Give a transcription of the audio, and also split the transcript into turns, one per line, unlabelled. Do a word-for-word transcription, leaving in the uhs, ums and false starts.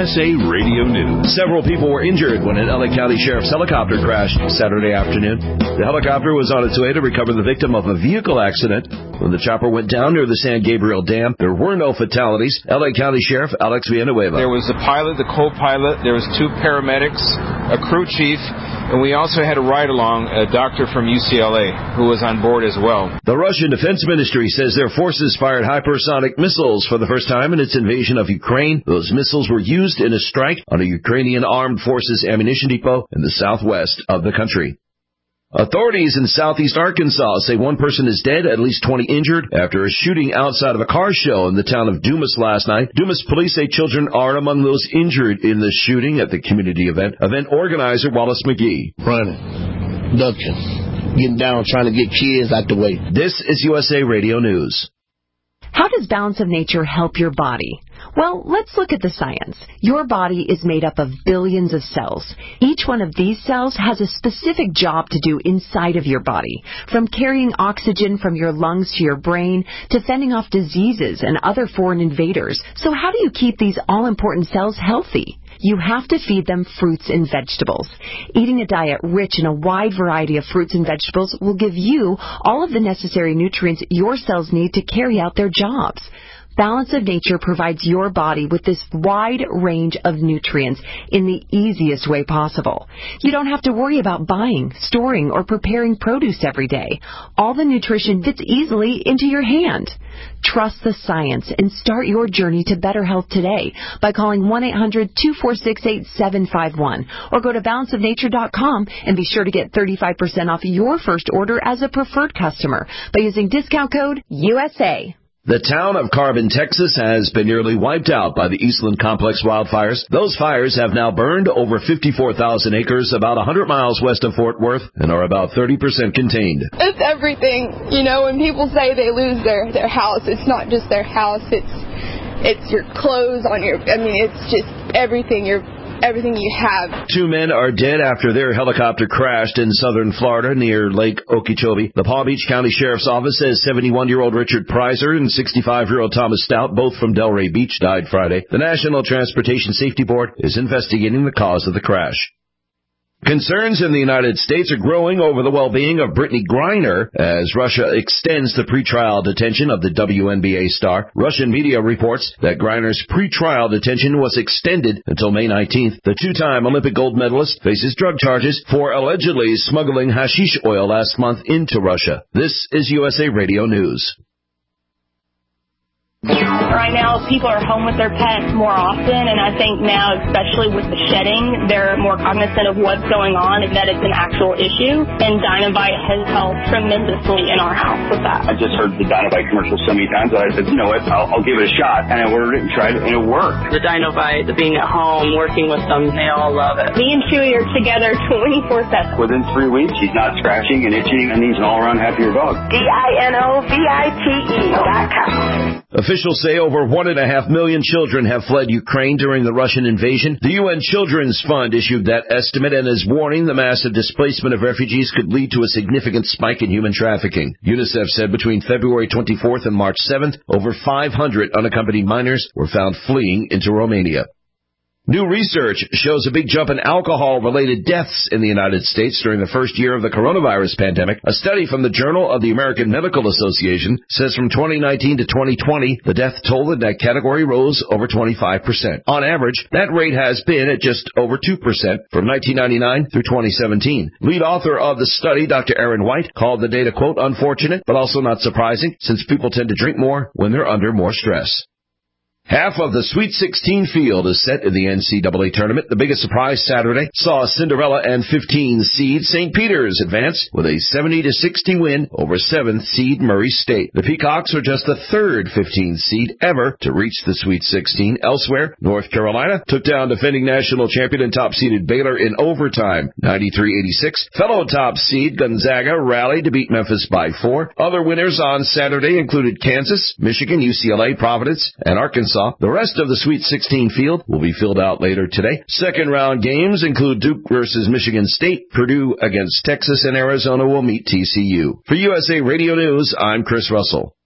S A Radio News.
Several people were injured when an L A County Sheriff's helicopter crashed Saturday afternoon. The helicopter was on its way to recover the victim of a vehicle accident. When the chopper went down near the San Gabriel Dam, there were no fatalities. L A County Sheriff Alex Villanueva.
There was the pilot, the co-pilot, there was two paramedics, a crew chief, and we also had a ride-along, a doctor from U C L A, who was on board as well.
The Russian Defense Ministry says their forces fired hypersonic missiles for the first time in its invasion of Ukraine. Those missiles were used in a strike on a Ukrainian armed forces ammunition depot in the southwest of the country. Authorities in southeast Arkansas say one person is dead, at least twenty injured, after a shooting outside of a car show in the town of Dumas last night. Dumas police say children are among those injured in the shooting at the community event. Event organizer Wallace McGee.
Running, ducking, getting down, trying to get kids out the way.
This is U S A Radio News.
How does Balance of Nature help your body? Well, let's look at the science. Your body is made up of billions of cells. Each one of these cells has a specific job to do inside of your body, from carrying oxygen from your lungs to your brain to fending off diseases and other foreign invaders. So how do you keep these all-important cells healthy? You have to feed them fruits and vegetables. Eating a diet rich in a wide variety of fruits and vegetables will give you all of the necessary nutrients your cells need to carry out their jobs. Balance of Nature provides your body with this wide range of nutrients in the easiest way possible. You don't have to worry about buying, storing, or preparing produce every day. All the nutrition fits easily into your hand. Trust the science and start your journey to better health today by calling one eight hundred two four six eight seven five one or go to balance of nature dot com and be sure to get thirty-five percent off your first order as a preferred customer by using discount code U S A.
The town of Carbon, Texas has been nearly wiped out by the Eastland Complex wildfires. Those fires have now burned over fifty-four thousand acres about one hundred miles west of Fort Worth and are about thirty percent contained.
It's everything. You know, when people say they lose their, their house, it's not just their house. It's it's your clothes on your, I mean, it's just everything your everything you have.
Two men are dead after their helicopter crashed in southern Florida near Lake Okeechobee. The Palm Beach County Sheriff's Office says seventy-one-year-old Richard Prizer and sixty-five-year-old Thomas Stout, both from Delray Beach, died Friday. The National Transportation Safety Board is investigating the cause of the crash. Concerns in the United States are growing over the well-being of Brittany Griner as Russia extends the pretrial detention of the W N B A star. Russian media reports that Griner's pretrial detention was extended until May nineteenth. The two-time Olympic gold medalist faces drug charges for allegedly smuggling hashish oil last month into Russia. This is U S A Radio News.
Right now, people are home with their pets more often, and I think now, especially with the shedding, they're more cognizant of what's going on and that it's an actual issue, and Dynovite has helped tremendously in our house with that.
I just heard the Dynovite commercial so many times that I said, you know what, I'll, I'll give it a shot, and I ordered it and tried it, and it worked.
The Dynovite, the being at home, working with them, they all love it. Me and Chewy are together twenty-four seven.
Within three weeks, he's not scratching and itching, and he's an all-around happier dog.
D I N O V I T E dot com.
Officials say over one and a half million children have fled Ukraine during the Russian invasion. The U N Children's Fund issued that estimate and is warning the massive displacement of refugees could lead to a significant spike in human trafficking. UNICEF said between February twenty-fourth and March seventh, over five hundred unaccompanied minors were found fleeing into Romania. New research shows a big jump in alcohol-related deaths in the United States during the first year of the coronavirus pandemic. A study from the Journal of the American Medical Association says from twenty nineteen to twenty twenty, the death toll in that category rose over twenty-five percent. On average, that rate has been at just over two percent from nineteen ninety-nine through twenty seventeen. Lead author of the study, Doctor Aaron White, called the data, quote, unfortunate, but also not surprising, since people tend to drink more when they're under more stress. Half of the Sweet sixteen field is set in the N C double A tournament. The biggest surprise Saturday saw Cinderella and fifteen seed Saint Peter's advance with a seventy to sixty win over seventh seed Murray State. The Peacocks are just the third fifteen seed ever to reach the Sweet sixteen. Elsewhere, North Carolina took down defending national champion and top-seeded Baylor in overtime, ninety-three eighty-six. Fellow top seed Gonzaga rallied to beat Memphis by four. Other winners on Saturday included Kansas, Michigan, U C L A, Providence, and Arkansas. The rest of the Sweet sixteen field will be filled out later today. Second round games include Duke versus Michigan State, Purdue against Texas, and Arizona will meet T C U. For U S A Radio News, I'm Chris Russell.